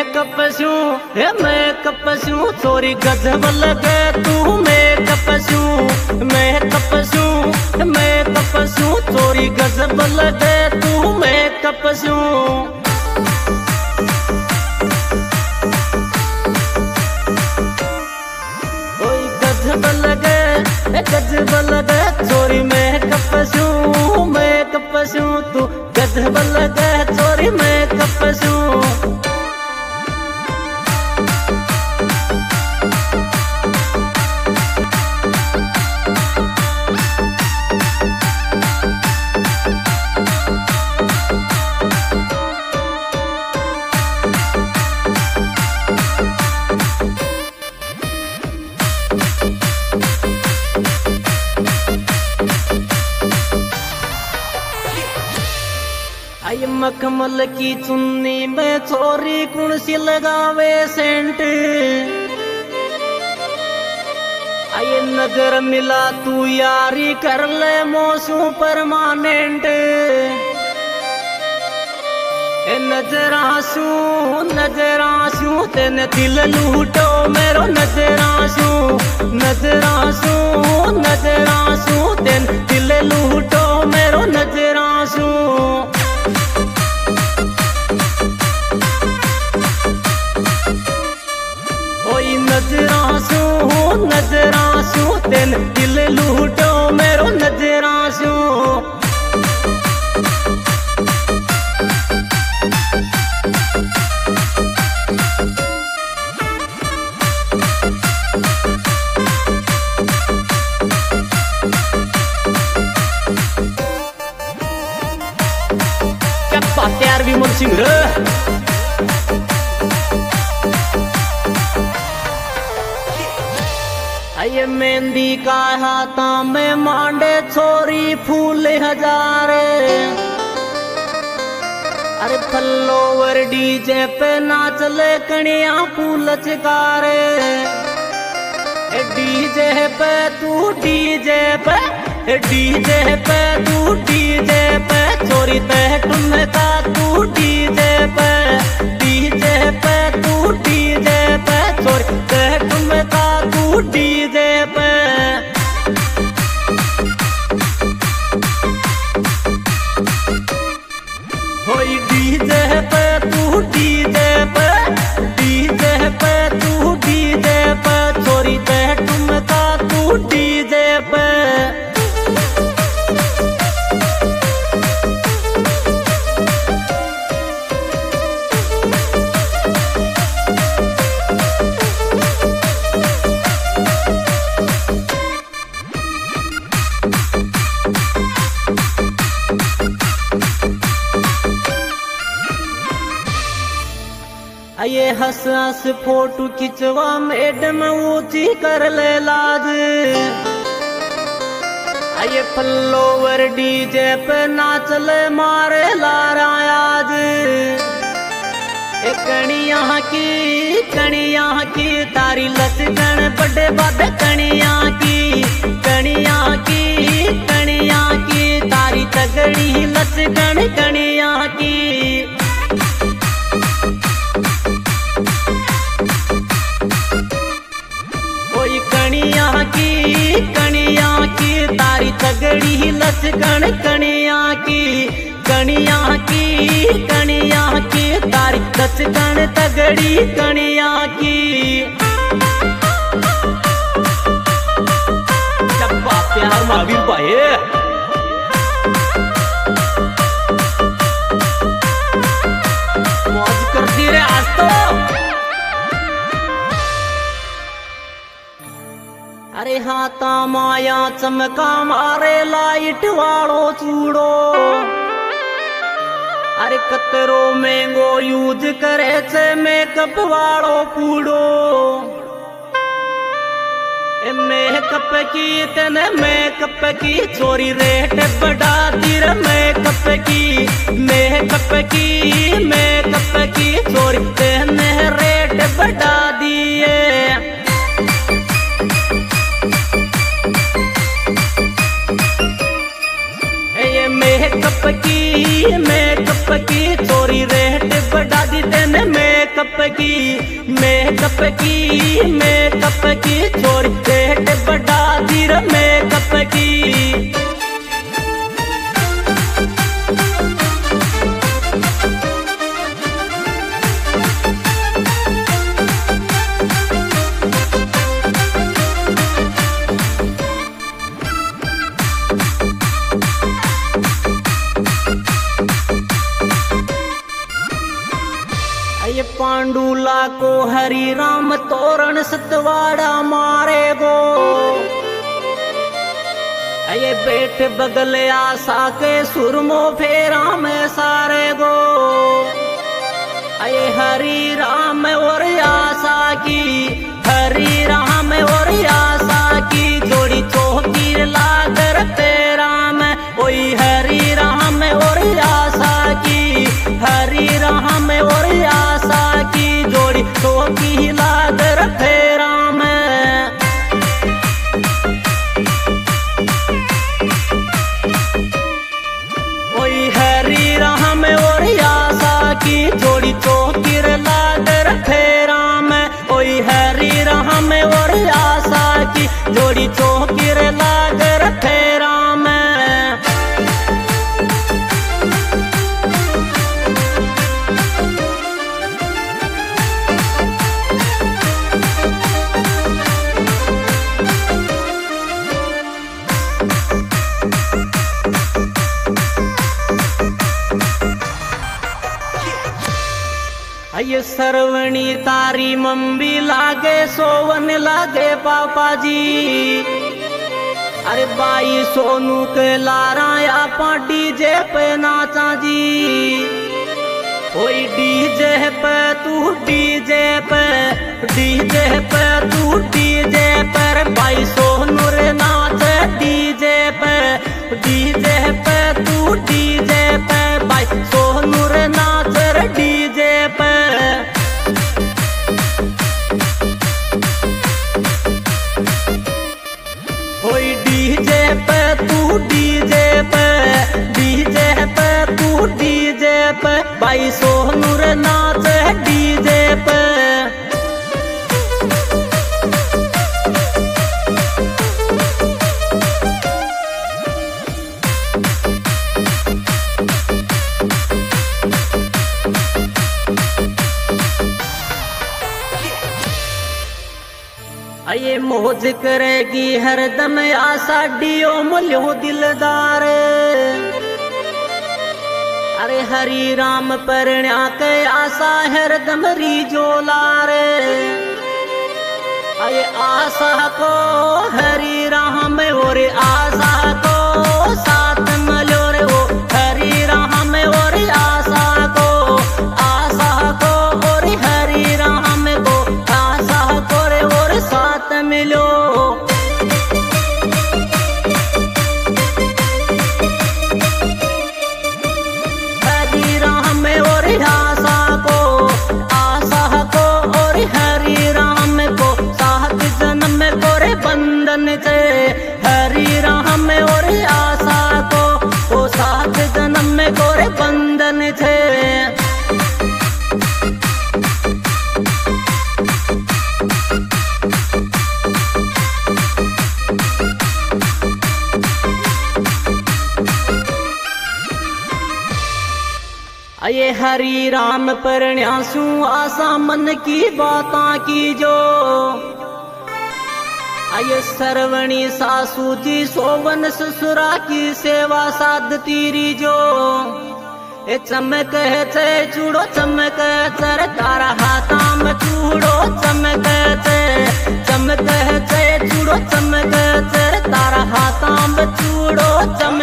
Makeup शू चोरी गजब लगे तू मेकअप शू चोरी गजब लगे तू मेकअप शू गजब लगे चोरी मेकअप शू तू गजब लगे चोरी मेकअप शू आई मखमल की चुन्नी में चोरी कुण सी लगावे सेंट आई नजर मिला तू यारी कर ले मौसू परमानेंट नजर आंसू तेने दिल लूटो मेरो नजर आंसू तेने दिल लूटो मेरो नजर आंसू नजर आंसू तेन दिल लूटो मेरो नजर आंसू क्या बात है यार विमल सिंह रे ये मेहंदी का हाथा में मांडे छोरी फूल हजारे अरे फलोवर डीजे पे नाचले कणिया फूल चिकारे डीजे पे तू चोरी तह टुनका तू डीजे पे चोरी तह टुनका तू डीजे पे होई डीजे पे तू चोरी तह टुनका तू डीजे पे ये हंस फोटो खिंचवा मैडम ऊंची कर ले लाज ये फलोवर डीजे पे नाचले मारे लारा आज कणिया की तारी लचकन बड़े बाद कणिया की तारी तगड़ी लचकन कणिया की कणिया की तारी तगड़ी लचकन कणिया की तारी लचकन तगड़ी कणिया की चप्पा प्यार महावीर भाई मौज करती रे आज तो अरे हाथा माया चमका मारे लाइट वालो चूड़ो अरे कतरो महंगो यूज करे छे मेकअप वालो कूड़ो मेकअप की चोरी रेट बढ़ा दी रे मेकअप की चोरी तेने रेट बढ़ा दिए मेकअप की चोरी रेट बढ़ा दी तेने मेकअप मेकअप की छोरी पेट बढ़ा दी रे मेकअप की। ये पांडुला को हरि राम तोरण सतवाड़ा मारे गो। ये बेट बगल आशा के सुरमो फेरा में सारे गो। ये हरि राम और आशा की, हरि राम और आशा की जोड़ी चौकीर लागर तेरा में। ओई हरि राम और आशा की, हरि राम और आशा की जोड़ी चौकी लागर फेरा में। ओई हरि राम और आशा की जोड़ी चौकीर लागर फेरा में। ओई हरि राम और आशा की जोड़ी चौकीर लागर फेरा में। ये सरवणी तारी मम्मी लागे सोवन लागे पापा जी। अरे बाई सोनू के लारा आपा डीजे पे नाचा जी। ओई डीजे पे तू डीजे पे, डीजे पे तू डीजे पर बाई सोनू रे नाच डीजे पे। डीजे पे तू डीजे पे बाई सोनू रे नाच डीजे पे। ओई डीजे पे तू डीजे पे, डीजे पे तू डीजे पे बाई सोनू रे नाच डीजे पे। ये मौज करेगी हरदम आशा डियो मुल्यो दिलदार। अरे हरि राम परण्या के आशा हरदम रीजो लारे। अरे आशा को हरि राम और आशा को साथ मिलो रे। वो हरि राम और आशा को, आशा को और हरि राम को, आशा को रे और साथ मिलो। हरि राम और आशा को, आशा को और हरि राम को सात जन्म को रे बंधन से। हरि राम और आशा को सात जन्म को रे बंधन से। ये हरि राम परण्यासु आशा मन की बातां की जो। ये सरवणी सासू जी सोवन ससुरा की सेवा साध तीरी जो। ये चमक चे चूड़ो चमक चर तारा हाथा में चूड़ो चमक चे। चमक चे चूड़ो चमक चर तारा हाथा में चूड़ो चमक